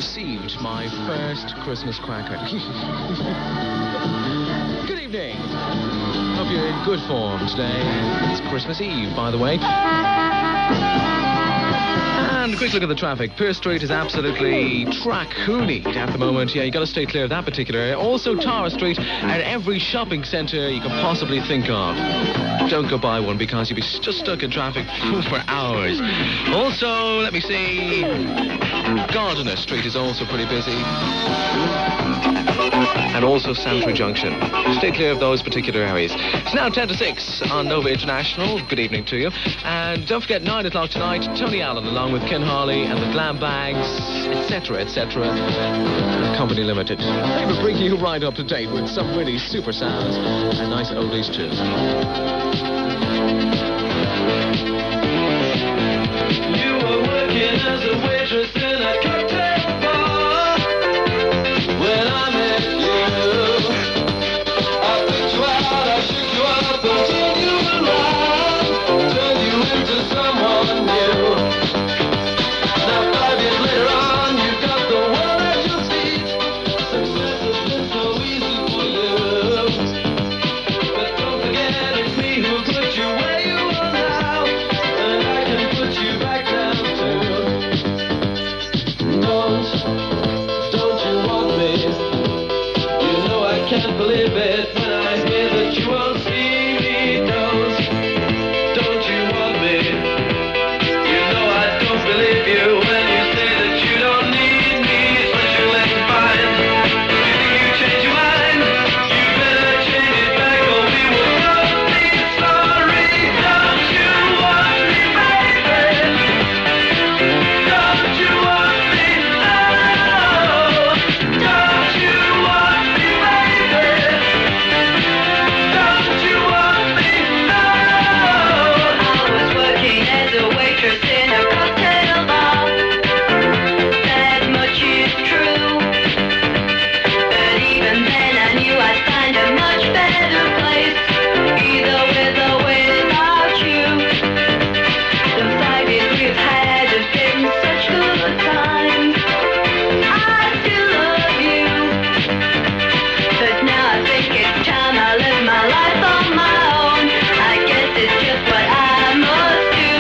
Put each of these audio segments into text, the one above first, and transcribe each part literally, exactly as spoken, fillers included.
received my first Christmas cracker. Good evening. Hope you're in good form today. It's Christmas Eve, by the way. And a quick look at the traffic. Pearse Street is absolutely track-hoonied at the moment. Yeah, you got to stay clear of that particular area. Also, Tara Street and every shopping centre you can possibly think of. Don't go by one because you'll be just stuck in traffic for hours. Also, let me see, Gardiner Street is also pretty busy. And also Santry Junction. Stay clear of those particular areas. It's now ten to six on Nova International. Good evening to you. And don't forget, nine o'clock tonight, Tony Allen along with Ken Harley and the Glam Bags, et cetera, et cetera. Company Limited. They will bring you right up to date with some really super sounds and nice oldies too. You were working as a waitress in a cocktail bar when I met you. I picked you out, I shook you up and turned you around, turned you into someone new. Now five years later on, you got the world at your feet. Success has been so easy for you. But don't forget it's me who put you where you are now, and I can put you back down too. Don't, don't you want me? You know I can't believe it when I hear that you won't see me. Don't, don't you want me? You know I don't believe you when you say that you don't need me. But you let me find. You think you change your mind? You better change it back or we will both be sorry. Don't you want me, baby? Don't you want me? No. Don't you want me, baby? Don't you want me? No. I was working as a waitress in a cocktail bar. That much is true. But even then I knew I'd find a much better place, either with or without you. The five years we've had have been such good times. I still love you, but now I think it's time I live my life on my own. I guess it's just what I must do.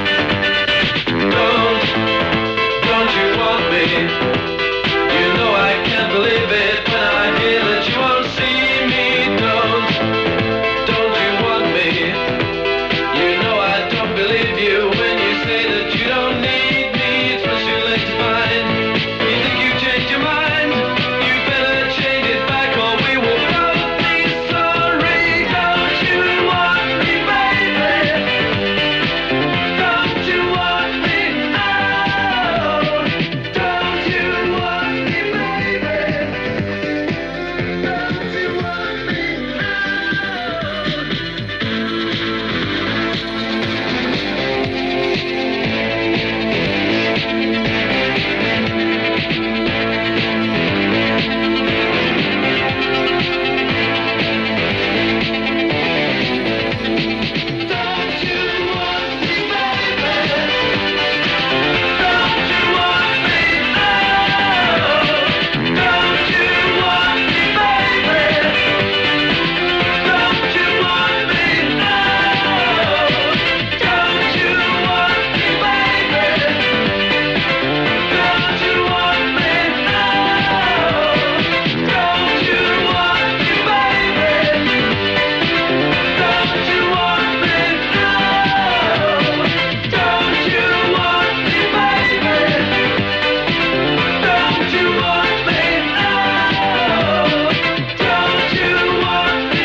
Don't, don't you want me? You know I can't believe it when I hear that you won't see me. Don't, don't you want me? You know I don't believe you when you say that you don't need me. It's what you let you find. You think you changed your mind? You better change it back or we will both be sorry. Don't you want me, baby? Don't you want me? No. Don't you want me, baby? Don't you want me? No. Don't you want me, baby? Don't you want me? No. Don't you want me, baby? Don't you want me? No. Don't you want me, baby? Don't you want me? No. Don't you want me, baby? Don't you want me? No. Don't you want me, baby? Don't you want me? No. Don't you want me,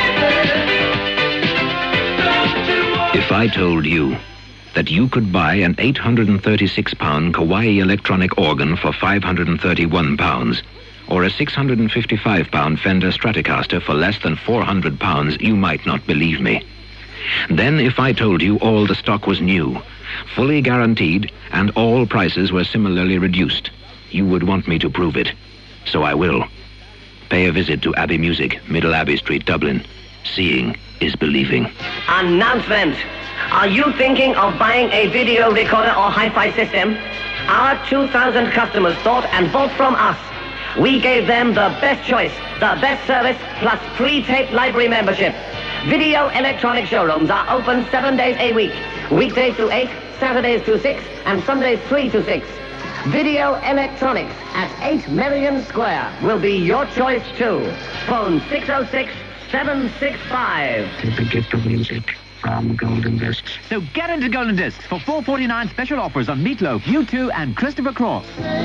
baby? Don't you want If I told you that you could buy an eight hundred thirty-six pound Kawai electronic organ for five hundred thirty-one pounds, or a six hundred fifty-five pound Fender Stratocaster for less than four hundred pounds, you might not believe me. Then if I told you all the stock was new, fully guaranteed, and all prices were similarly reduced, you would want me to prove it. So I will. Pay a visit to Abbey Music, Middle Abbey Street, Dublin. Seeing is believing. Announcement. Are you thinking of buying a video recorder or hi-fi system? Our two thousand customers thought and bought from us. We gave them the best choice, the best service, plus free tape library membership. Video electronic showrooms are open seven days a week. Weekdays to eight, Saturdays to six, and Sundays three to six. Video electronics at eight Million Square will be your choice too. Phone six oh six, seven six five. It's a gift of music from Golden Discs. So get into Golden Discs for four forty-nine special offers on Meatloaf, U two, and Christopher Cross.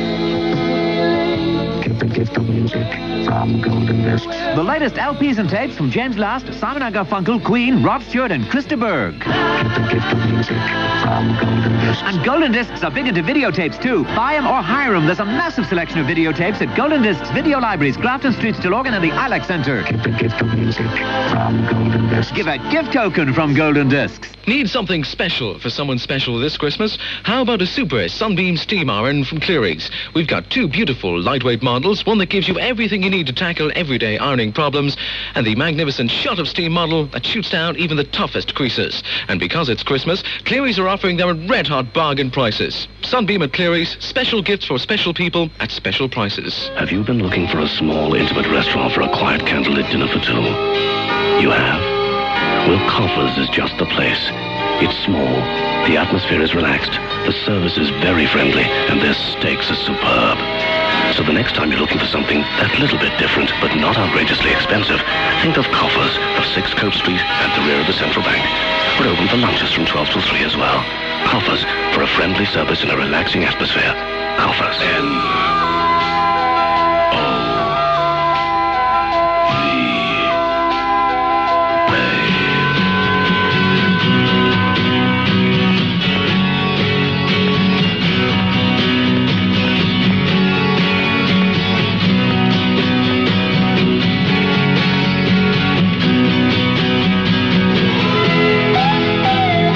Get the gift of music from Golden Discs. The latest L Ps and tapes from James Last, Simon and Garfunkel, Queen, Rod Stewart, and Krista Berg. Get the gift of music from Golden Discs. And Golden Discs are big into videotapes too. Buy them or hire them. There's a massive selection of videotapes at Golden Discs Video Libraries, Grafton Street, Stillorgan, and the Ilex Centre. Get the gift of music from Golden Discs. Give a gift token from Golden Discs. Need something special for someone special this Christmas? How about a super Sunbeam steam iron from Cleary's? We've got two beautiful lightweight models, one that gives you everything you need to tackle everyday ironing problems, and the magnificent shot of steam model that shoots down even the toughest creases. And because it's Christmas, Cleary's are offering them at red-hot bargain prices. Sunbeam at Cleary's, special gifts for special people at special prices. Have you been looking for a small, intimate restaurant for a quiet candlelit dinner for two? You have? Well, Coffers is just the place. It's small, the atmosphere is relaxed, the service is very friendly, and their steaks are superb. So the next time you're looking for something that little bit different, but not outrageously expensive, think of Coffers of six Cope Street at the rear of the Central Bank. We're open for lunches from twelve till three as well. Coffers, for a friendly service in a relaxing atmosphere. Coffers. N-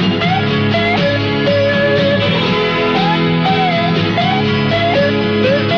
Thank you.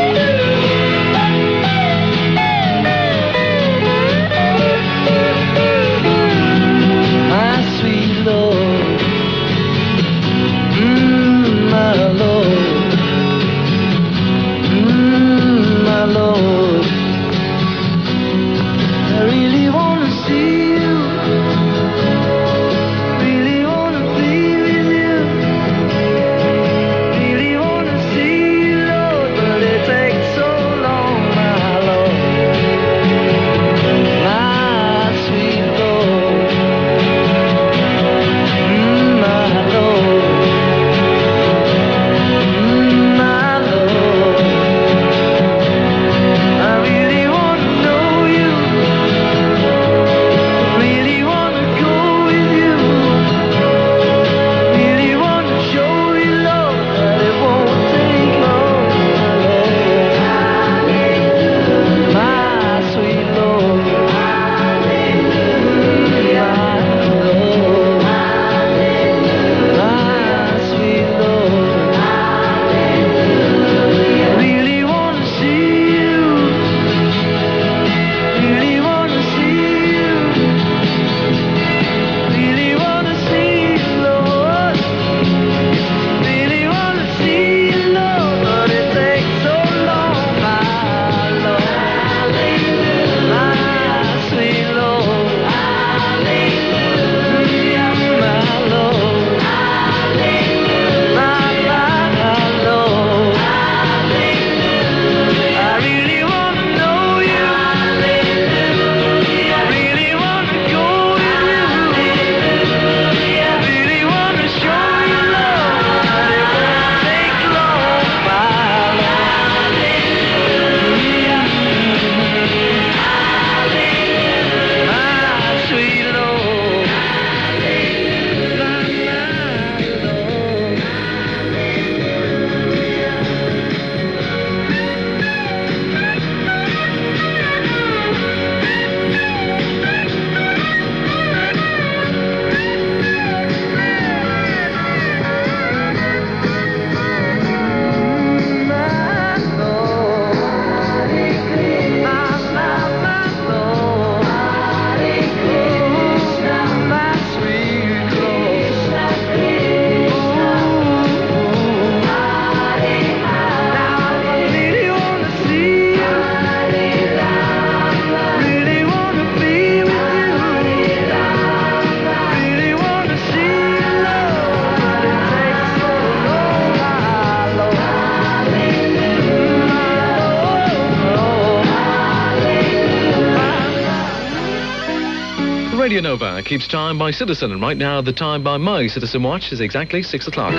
Radio Nova keeps time by Citizen, and right now the time by my Citizen Watch is exactly six o'clock.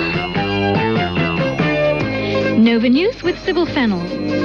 Nova News with Sybil Fennell.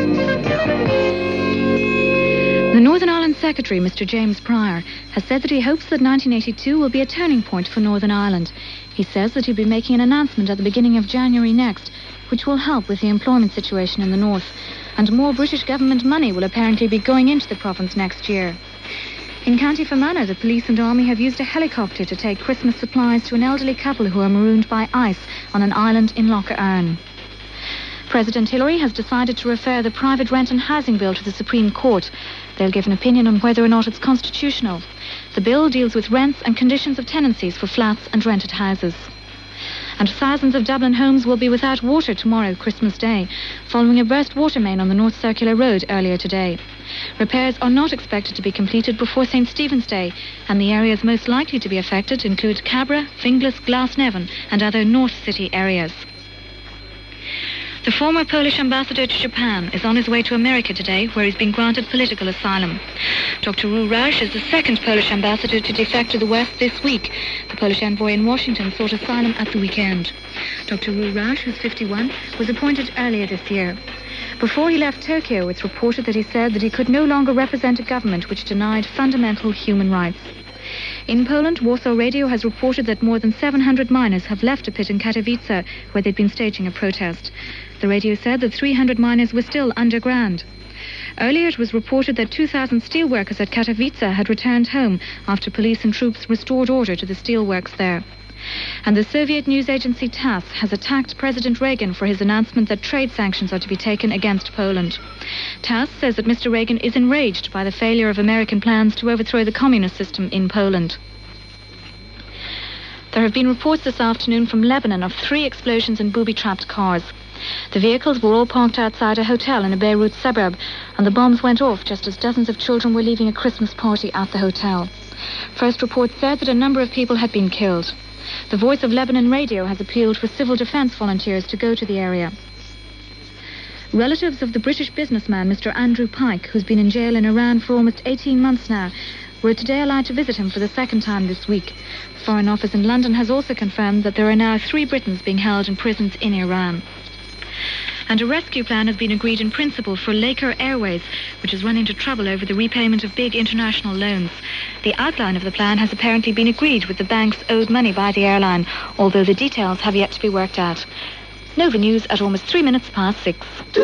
The Northern Ireland Secretary, Mister James Pryor, has said that he hopes that nineteen eighty-two will be a turning point for Northern Ireland. He says that he'll be making an announcement at the beginning of January next, which will help with the employment situation in the north. And more British government money will apparently be going into the province next year. In County Fermanagh, the police and army have used a helicopter to take Christmas supplies to an elderly couple who are marooned by ice on an island in Lough Erne. President Hillary has decided to refer the private rent and housing bill to the Supreme Court. They'll give an opinion on whether or not it's constitutional. The bill deals with rents and conditions of tenancies for flats and rented houses. And thousands of Dublin homes will be without water tomorrow, Christmas Day, following a burst water main on the North Circular Road earlier today. Repairs are not expected to be completed before Saint Stephen's Day, and the areas most likely to be affected include Cabra, Finglas, Glasnevin and other North City areas. The former Polish ambassador to Japan is on his way to America today, where he's been granted political asylum. Doctor Ru Rausch is the second Polish ambassador to defect to the West this week. The Polish envoy in Washington sought asylum at the weekend. Doctor Ru Rausch, who's fifty-one, was appointed earlier this year. Before he left Tokyo, it's reported that he said that he could no longer represent a government which denied fundamental human rights. In Poland, Warsaw Radio has reported that more than seven hundred miners have left a pit in Katowice, where they'd been staging a protest. The radio said that three hundred miners were still underground. Earlier, it was reported that two thousand steelworkers at Katowice had returned home after police and troops restored order to the steelworks there. And the Soviet news agency TASS has attacked President Reagan for his announcement that trade sanctions are to be taken against Poland. TASS says that Mister Reagan is enraged by the failure of American plans to overthrow the communist system in Poland. There have been reports this afternoon from Lebanon of three explosions in booby-trapped cars. The vehicles were all parked outside a hotel in a Beirut suburb, and the bombs went off just as dozens of children were leaving a Christmas party at the hotel. First reports said that a number of people had been killed. The Voice of Lebanon Radio has appealed for civil defence volunteers to go to the area. Relatives of the British businessman Mister Andrew Pike, who's been in jail in Iran for almost eighteen months now, were today allowed to visit him for the second time this week. The Foreign Office in London has also confirmed that there are now three Britons being held in prisons in Iran. And a rescue plan has been agreed in principle for Laker Airways, which has run into trouble over the repayment of big international loans. The outline of the plan has apparently been agreed with the banks owed money by the airline, although the details have yet to be worked out. Nova News at almost three minutes past six.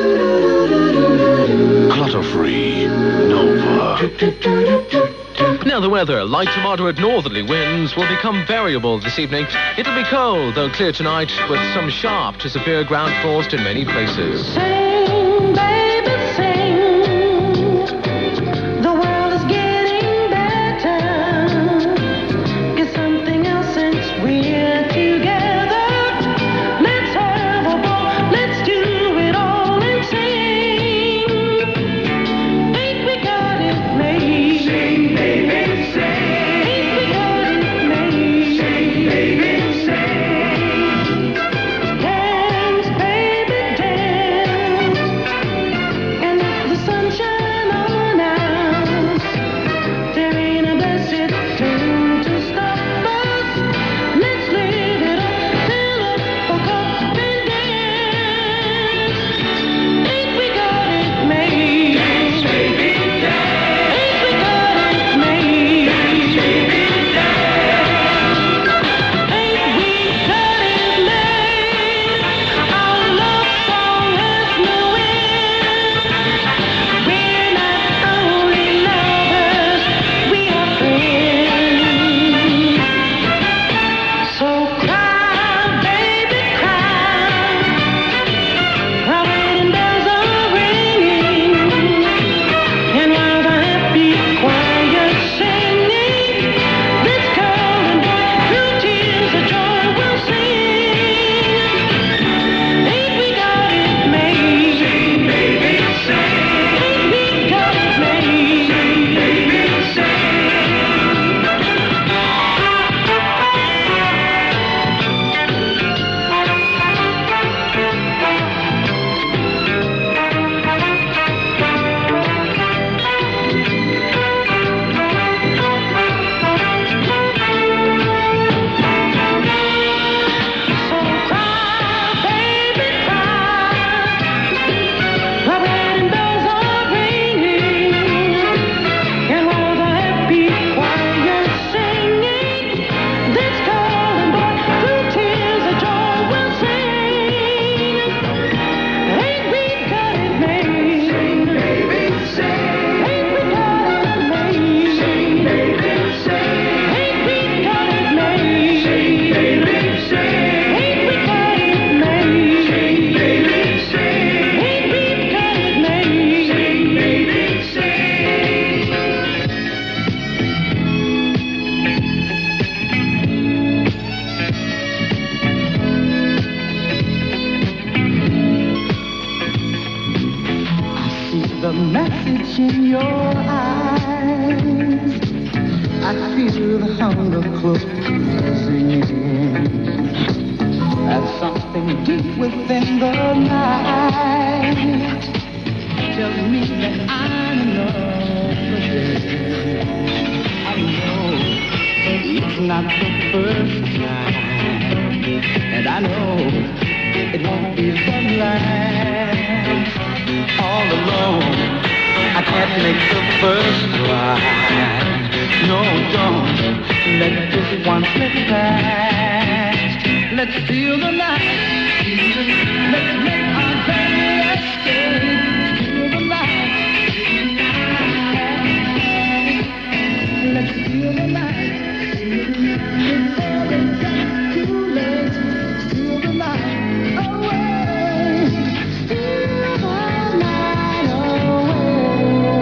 Clutter-free Nova. Now the weather. Light to moderate northerly winds will become variable this evening. It'll be cold, though clear tonight, with some sharp to severe ground frost in many places. Sing, baby, sing. The world is getting better. Get something else since we're together. Let's have a ball. Let's do it all and sing. Think we got it made. Sing, baby, sing. Think we got it made. Sing, baby, sing. Dance, baby, dance. flash in your eyes. I feel the hunger closing in. There's something deep within the night. Tells me that I'm in love again. I know it's not the first time, and I know it won't be the last. All alone, I can't make the first try. No, don't let this one slip past. Let's feel the night. Let's make our very escape. Feel the night. Let's feel the night. Before it gets too late. Feel the night away. Feel the night away.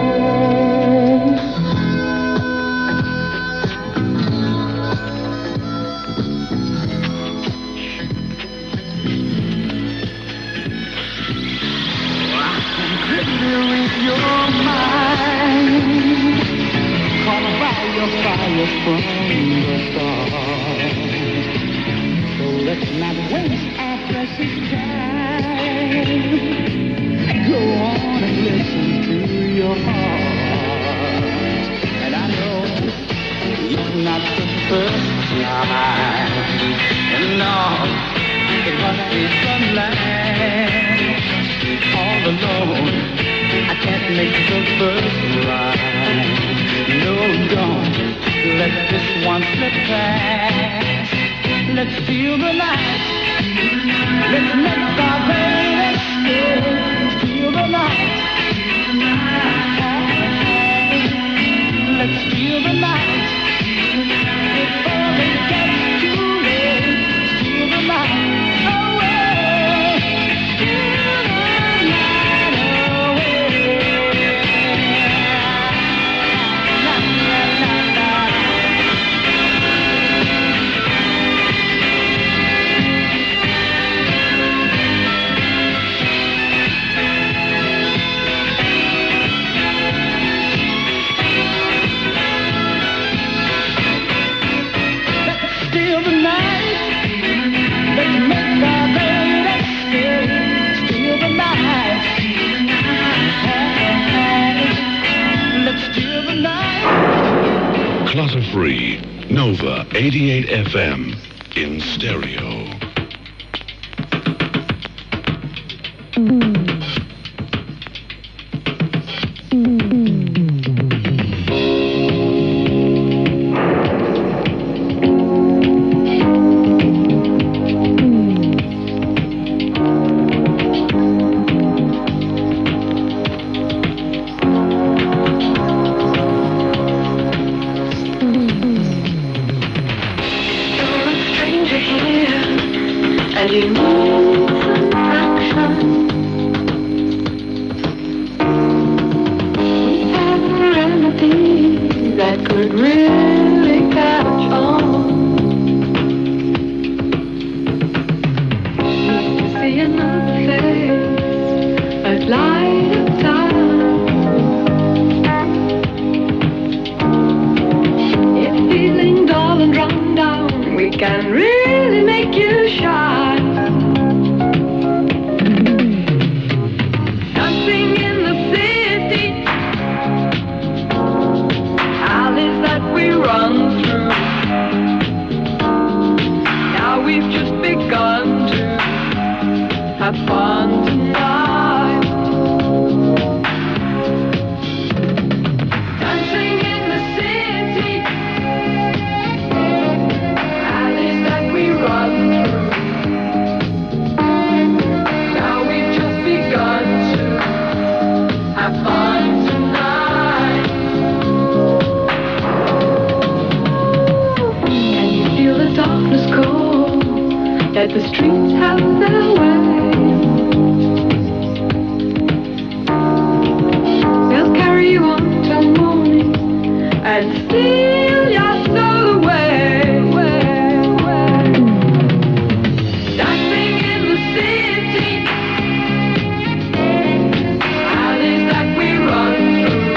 With your mind, caught by your fire from the stars. So let's not waste our precious time. Go on and listen to your heart. And I know it's not the first time. And no, it must be some last. All alone, I can't make the first ride. No, don't let this one slip past. Let's feel the night. Let's make our very escape. Feel the night. Let's feel the night. Before it gets too late. Feel the night away. Feel the night away. La, la, la, la. Let's feel the night. Let's make our very escape. Feel the night. Let's feel the night. Clutter-free, Nova eighty-eight F M in stereo. You're a stranger here, and you need some action. We have a remedy that could really catch on. Need to see another face at light of time. If feeling dull and run down, we can really make you shine. Dancing in the city, alleys that we run through. Now we've just begun to have fun tonight. Dancing in the city, alleys that we run through. Now we've just begun to have fun tonight. Can you feel the darkness call? That the streets have their way. They'll carry you on till morning and steal your soul away. away, away. Dancing in the city, alleys that we run through.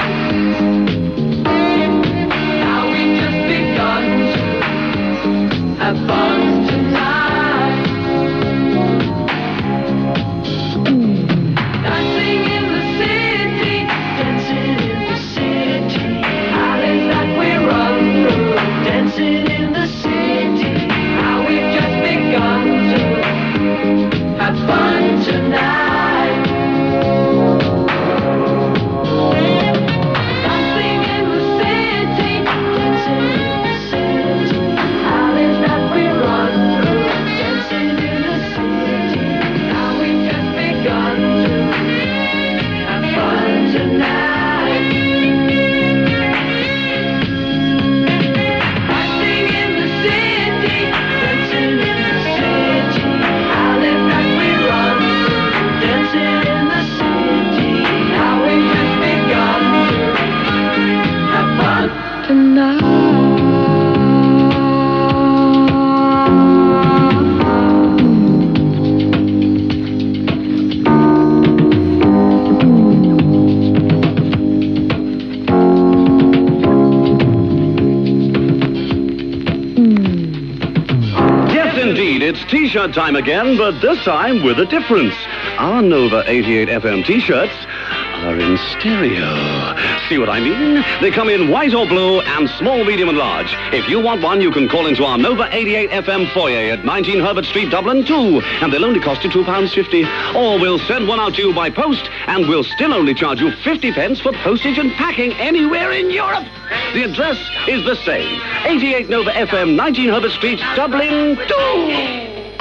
T-shirt time again, but this time with a difference. Our Nova eighty-eight F M T-shirts are in stereo. See what I mean? They come in white or blue and small, medium and large. If you want one, you can call into our Nova eighty-eight F M foyer at nineteen Herbert Street, Dublin, two, and they'll only cost you two pounds fifty. Or we'll send one out to you by post, and we'll still only charge you fifty pence for postage and packing anywhere in Europe. The address is the same. eighty-eight Nova F M, nineteen Herbert Street, Dublin, two.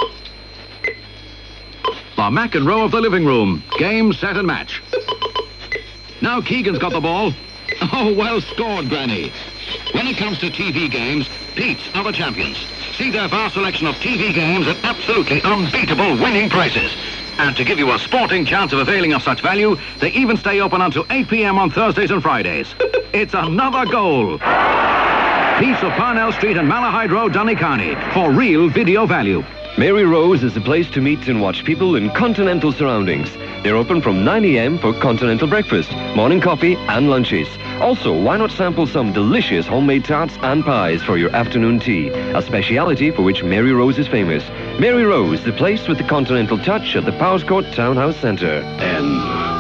The McEnroe of the living room. Game, set, and match. Now Keegan's got the ball. Oh, well scored, Granny. When it comes to T V games, Pete's are the champions. See their vast selection of T V games at absolutely unbeatable winning prices. And to give you a sporting chance of availing of such value, they even stay open until eight p.m. on Thursdays and Fridays. It's another goal. Pete's of Parnell Street and Malahide Road, Donecarney, for real video value. Mary Rose is the place to meet and watch people in continental surroundings. They're open from nine a.m. for continental breakfast, morning coffee and lunches. Also, why not sample some delicious homemade tarts and pies for your afternoon tea, a speciality for which Mary Rose is famous. Mary Rose, the place with the continental touch at the Powerscourt Townhouse Centre. N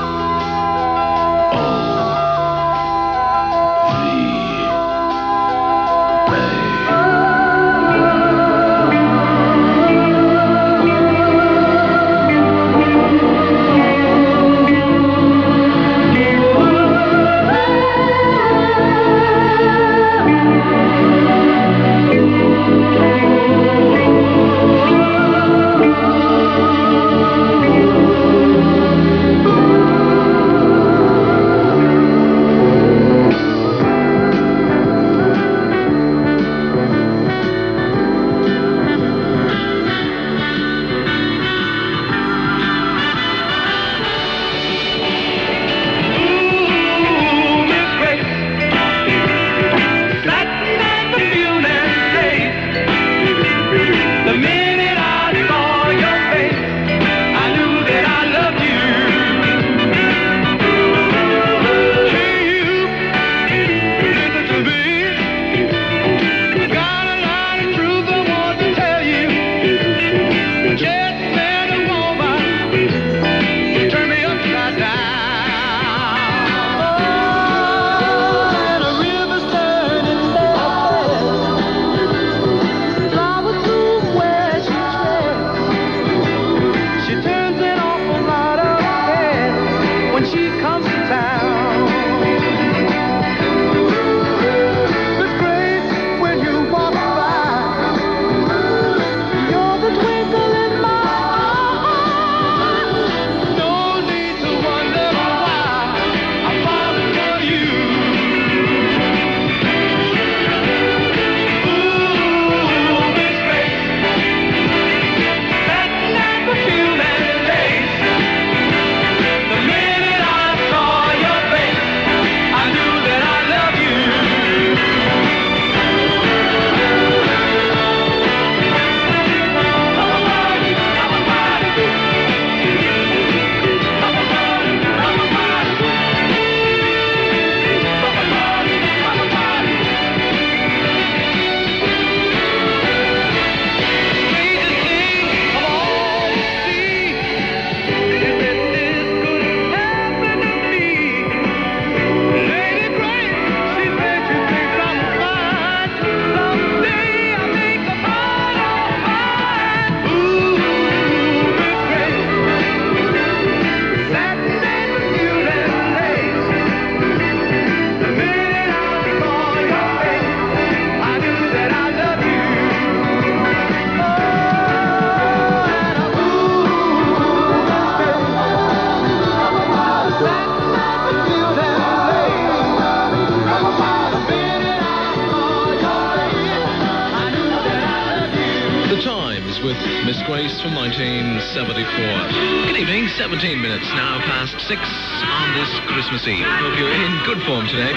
Miss Grace from nineteen seventy-four. Good evening, seventeen minutes now past six on this Christmas Eve. Hope you're in good form today.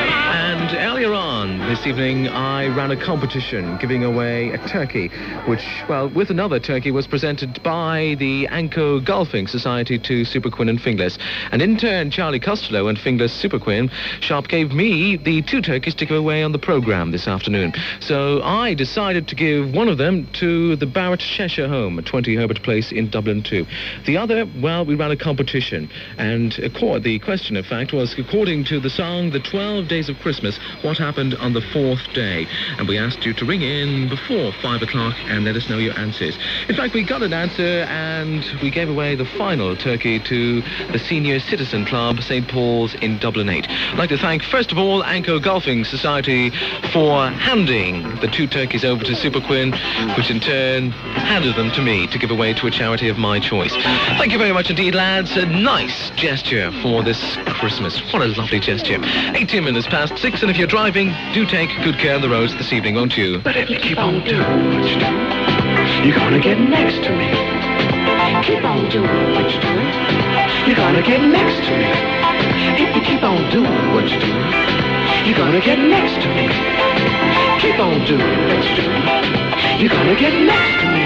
And earlier on this evening, I ran a competition giving away a turkey, which, well, with another turkey was presented by the Anco Golfing Society to Super Quinn and Finglas. And in turn, Charlie Costello and Finglas Super Quinn shop gave me the two turkeys to give away on the programme this afternoon. So I decided to give one of them to the Barrett Cheshire Home at twenty Herbert Place in Dublin too. The other, well, we ran a competition, and accord, the question, in fact, was according to the song The twelve Days of Christmas, what happened on the fourth day? And we asked you to ring in before five o'clock and let us know your answers. In fact, we got an answer, and we gave away the final turkey to the Senior Citizen Club, Saint Paul's in Dublin eight. I'd like to thank, first of all, Anco Golfing Society for handing the two turkeys over to Super Quinn, which in turn handed them to me to give away to a charity of my choice. Thank you very much indeed, lads. A nice gesture for this Christmas. What a lovely gesture. eighteen minutes past six, and if you're driving, do take good care of the roads this evening, won't you? But if you keep on doing what you do, you're gonna get next to me. Keep on doing what you do, you're gonna get next to me. If you keep on doing what you do, you're gonna get next to me. Keep on doing what you do, you're gonna get next to me.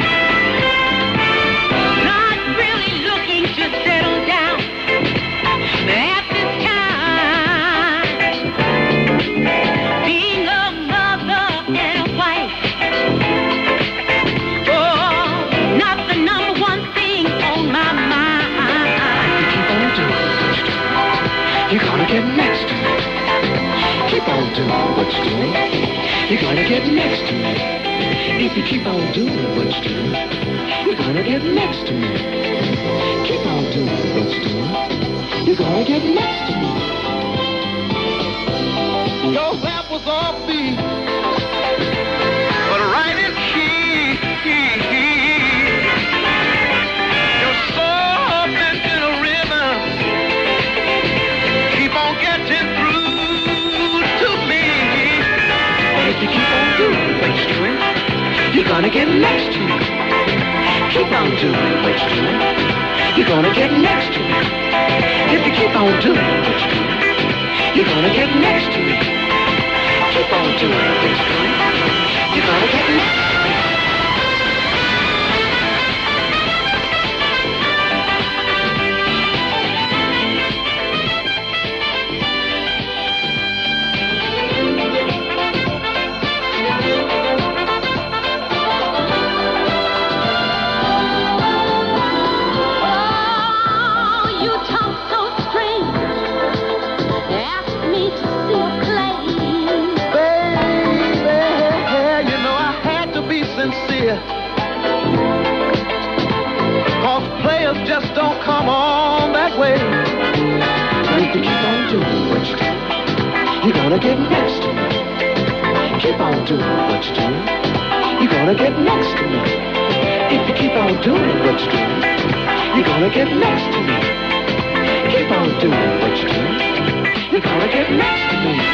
Not really looking to settle down at this time. Being a mother and a wife, oh, not the number one thing on my mind. Keep on doing what you do, you're gonna get next to me. Keep on doing what you do, you're gonna get next to me. If you keep on doing what you do, you're gonna get next to me. Keep on doing what you do, you're gonna get next to me. Your rap was offbeat, but right is key. You're soft and in a rhythm. Keep on getting through to me. If you keep on doing what you're doing, you're gonna get next to me. Keep on doing what you're doing, you're gonna get next to me. If you keep on doing what you're doing, you're gonna get next to me. Keep on doing what you're doing, you're gonna get next to me. Cause players just don't come on that way. But if you keep on doing what you do, you're gonna get next to me. Keep on doing what you do, you're gonna get next to me. If you keep on doing what you do, you're gonna get next to me. Keep on doing what you do, you're gonna get next to me.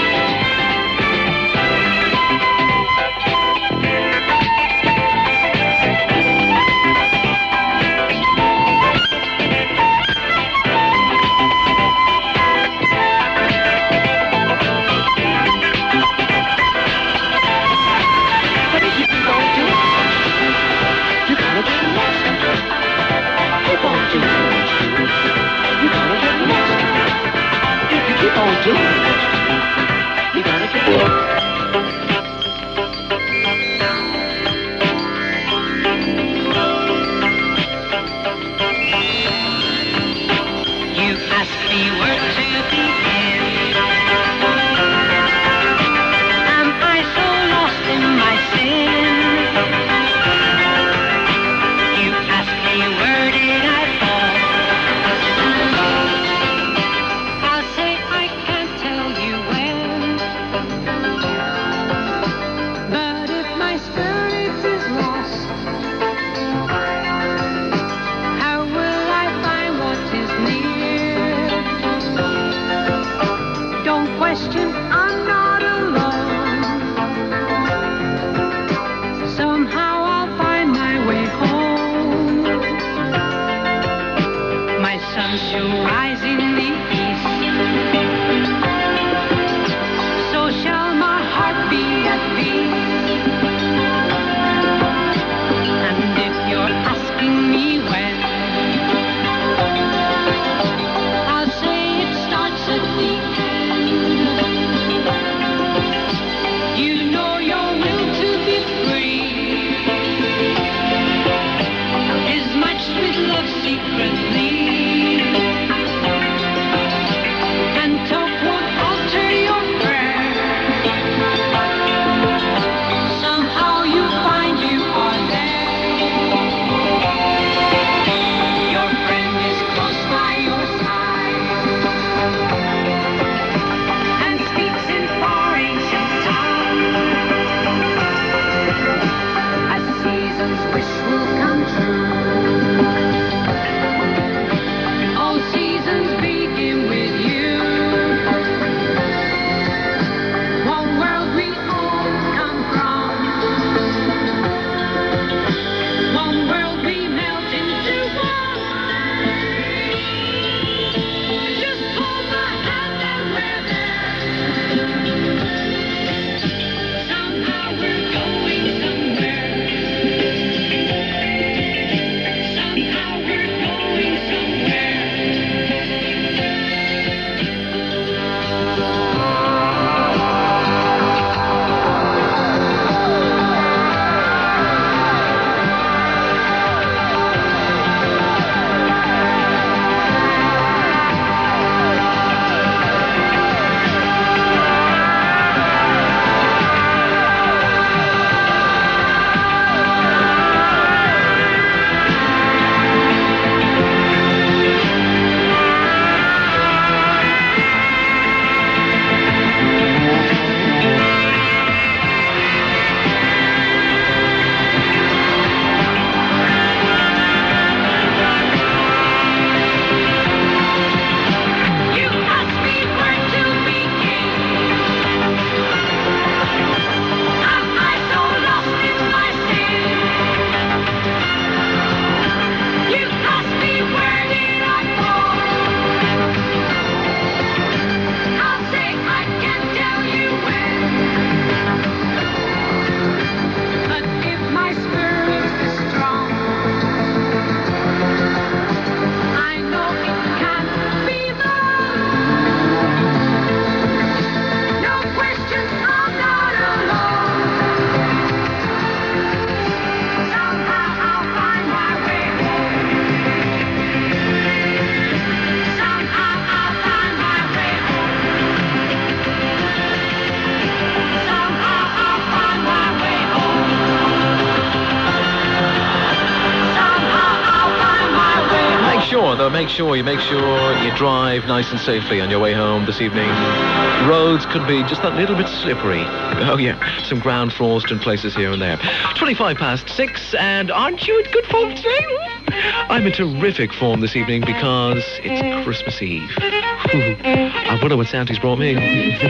make sure you make sure you drive nice and safely on your way home this evening. Roads could be just that little bit slippery. Oh yeah, some ground frost in places here and there. twenty-five past six, and aren't you in good form today? I'm in terrific form this evening because it's Christmas Eve. I wonder what Santa's brought me.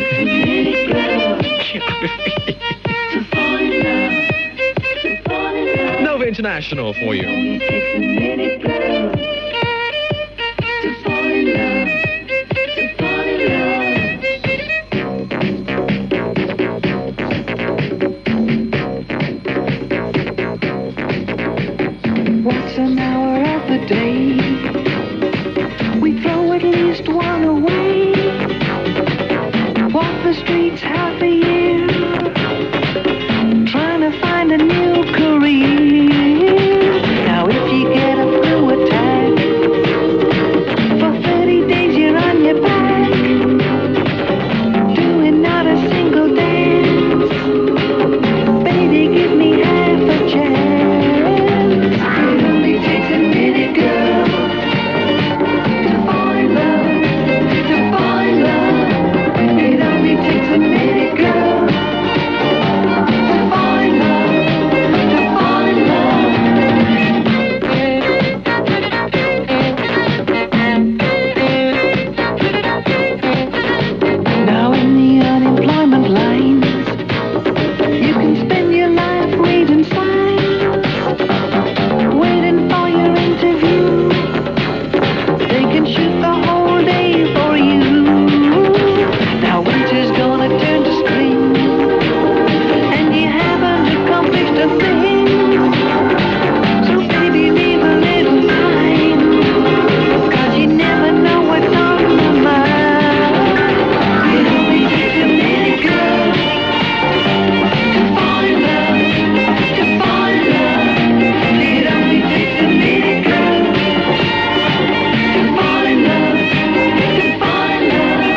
Nova International for you. What's an hour of the day? We throw at least one away. Walk the streets half a year, trying to find a new career. Now if you get a flu attack, for thirty days you're on your back, doing not a single dance. Baby, give me half a chance. It only takes a minute, girl, to find love, to find love. It only takes a minute, girl, to find love, to find love. Now in the unemployment lines, you can spend your life reading signs, waiting for your interview. They can shoot the whole day for you. Now winter's gonna turn to spring, and you haven't accomplished a thing. So baby, leave a little time, 'cause you never know what's on the mind. It only takes a minute, girl, to find love, to find love. It only takes a minute, girl, to find love, to find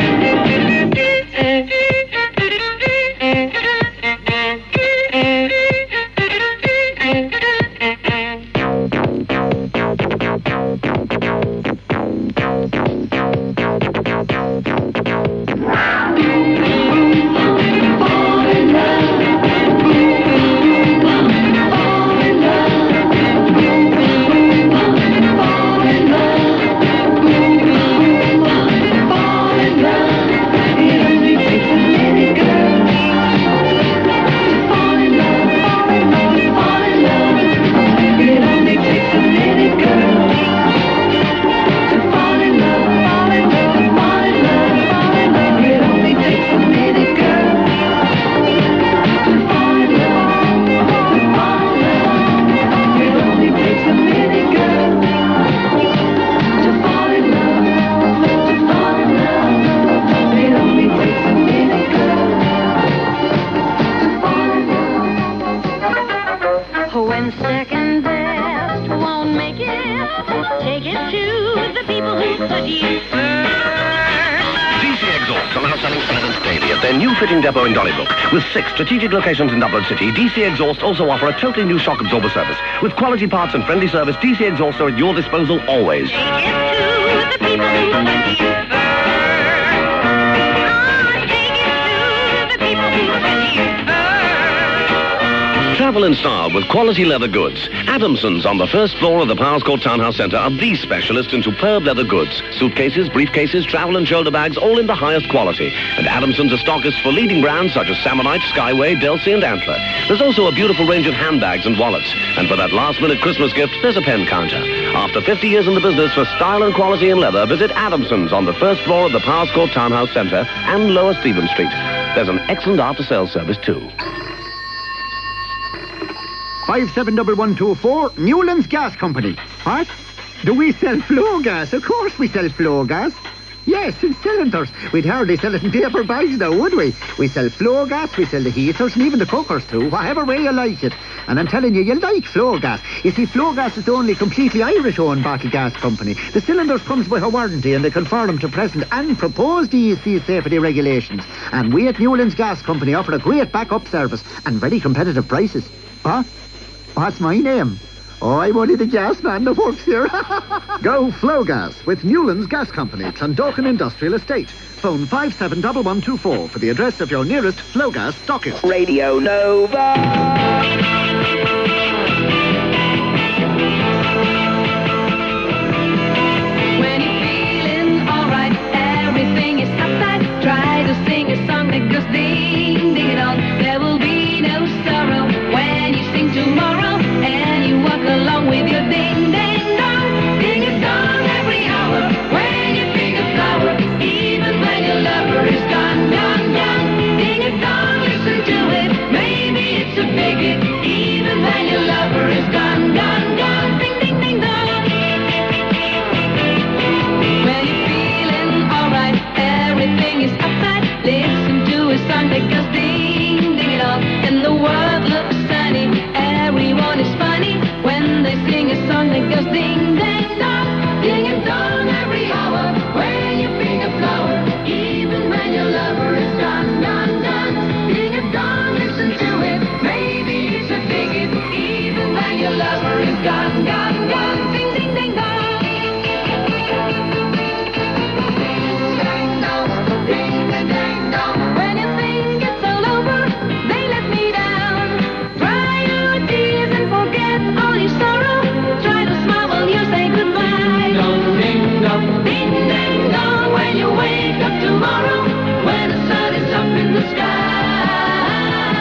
When second best won't make it, take it to the people who put you first. D C Exhaust are now selling silence daily at their new fitting depot in Donnybrook. With six strategic locations in Dublin City, D C Exhaust also offer a totally new shock absorber service. With quality parts and friendly service, D C Exhaust are at your disposal always. Take it to the people who put you first. Ah, take it to the people who put you first. Travel in style with quality leather goods. Adamson's on the first floor of the Powers Court Townhouse Centre are the specialist in superb leather goods. Suitcases, briefcases, travel and shoulder bags, all in the highest quality. And Adamson's are stockists for leading brands such as Sammonite, Skyway, Delsey and Antler. There's also a beautiful range of handbags and wallets. And for that last-minute Christmas gift, there's a pen counter. After fifty years in the business for style and quality in leather, visit Adamson's on the first floor of the Powers Court Townhouse Centre and Lower Stephen Street. There's an excellent after-sales service too. five seven one one two four, Newlands Gas Company. What? Do we sell flow gas? Of course we sell flow gas. Yes, in cylinders. We'd hardly sell it in paper bags now, would we? We sell flow gas, we sell the heaters and even the cookers too, whatever way you like it. And I'm telling you, you like flow gas. You see, flow gas is the only completely Irish-owned bottled gas company. The cylinders comes with a warranty and they conform to present and proposed E C safety regulations. And we at Newlands Gas Company offer a great backup service and very competitive prices. Huh? What's my name? Oh, I'm only the gas man that works here. Go Flowgas with Newlands Gas Company, Clondalkin Industrial Estate. Phone five seven one one two four for the address of your nearest Flowgas stockist. Radio Nova. When you're feeling alright, everything is upside. Try to sing a song that goes ding, ding it on. There will be no sorrow when you sing tomorrow, and you walk along with your ding, ding, dong. Ding a dong every hour when you pick a flower, even when your lover is gone, gone, gone. Ding a dong, listen to it. Maybe it's a bigot, even when your lover is gone, gone, gone. Ding, ding, ding, dong. When you're feeling alright, everything is upside. Listen to a song that goes ding, ding it on. And the world looks sunny, everyone is funny when they sing a song that goes ding, ding, dong. Ding a dong every hour when you pick a flower, even when your lover is gone, gone, gone. Ding a dong, listen to it. Maybe it's a bigot, even when your lover is gone, gone, gone. Ding, ding, ding, dong. When you think it's all over, they let me down. Dry your tears and forget all your sorrow. Try to smile while you say goodbye. Dong, ding, dong, ding, ding, dong. When you wake up tomorrow, when the sun is up in the sky.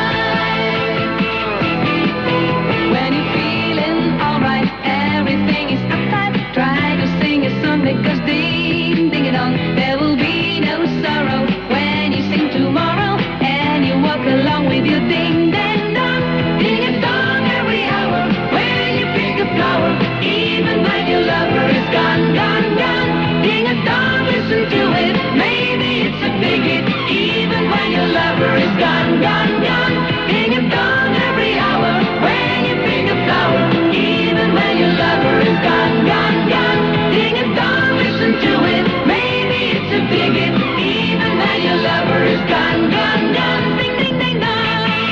When you're feeling alright, everything is uptight. Try to sing a song that goes ding, ding it on. There will be no sorrow when you sing tomorrow, and you walk along with your ding, ding, dong. Ding a dong every hour when you pick a flower, even when your lover is gone, gone, gone. Ding a dong, listen to it. Maybe it's a bigot, even when your lover is gone, gone, gone. Ding a dong every hour when you pick a flower, even when your lover is gone, gone, gone. Ding a dong, listen to it. Maybe it's a bigot, even when your lover is gone, gone, gone. Ding, ding, ding, dong.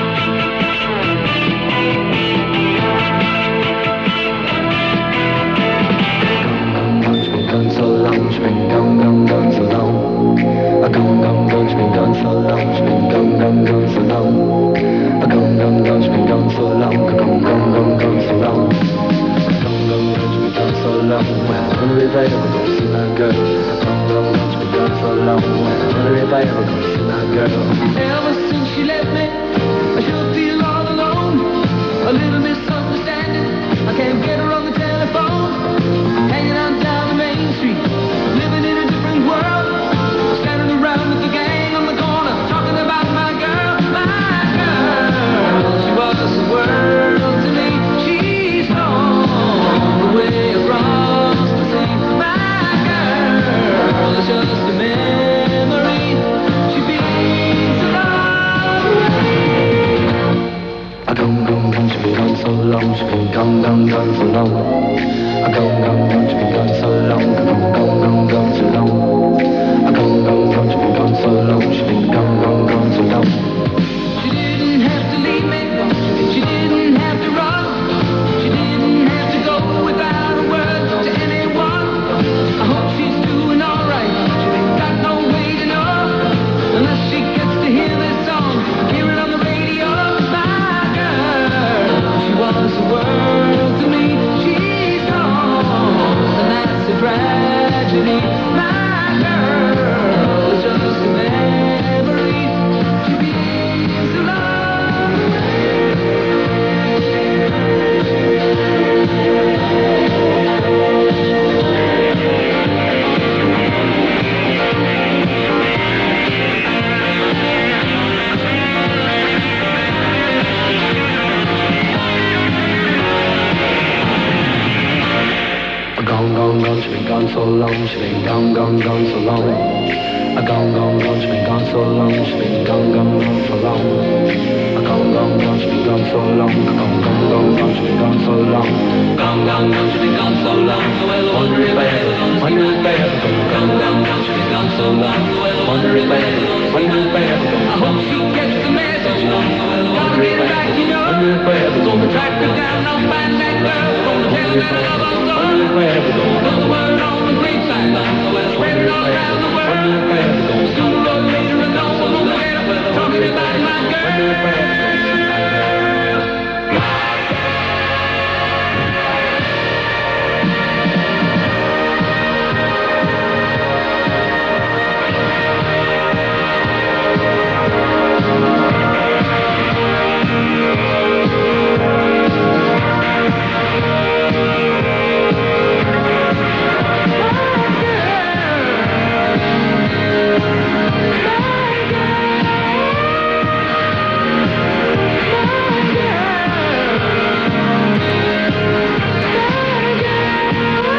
Gone so long, it's been gone, gone, gone so long. A gone, gone, gone, it's been gone so long, it's been gone, gone, gone so long. A gone, gone, gone, it's been gone so long, a gone, gone, gone, gone so long. A gone, gone, gone, it's been gone so long. Whenever if I ever go see my girl, a gone, gone, gone, it's been gone so long. Whenever if I ever go see my girl. Ever since she left me, I sure feel all alone. A little misunderstanding, I can't get her on the telephone. Hanging out down the main street, living in a different world. Standing around with the gang on the corner, talking about my girl, my girl. She was the world to me. She's gone away across the sea. My girl is just a memory. She means a lot to me. A gone, gone, gone, she been gone so long, she been gone, gone, gone so long. A gone, gone, gone, she been gone so long, a gone, gone, gone, gone so long. A gone, gone, gone, she been gone so long, she been gone, gone, gone so long. She didn't have to leave me, she didn't have to run, she didn't have to go without a word to anyone. I hope she's doing alright, she ain't got no way to know, unless she gets to hear this song, hear it on the radio. My girl, she was the world to me, she's gone, and that's a tragedy. My girl is just a memory, she means a lot to A gone, gone, gone, she been gone so long, she been gone, gone, gone so long. A gone, gone, gone, she been gone so long, she been gone, gone, gone so long. A gone, gone, gone, she been gone so long, a gone, gone, gone, gone, she been gone so long. Gone, gone, gone, she been gone so long. Wonder if I ever, wonder if I ever go. Gone, gone, gone, she been gone so long. Wonder if I ever, wonder if I ever go. I hope she gets the message. Gotta get her back, you know. Wonder if I ever It's on the track Where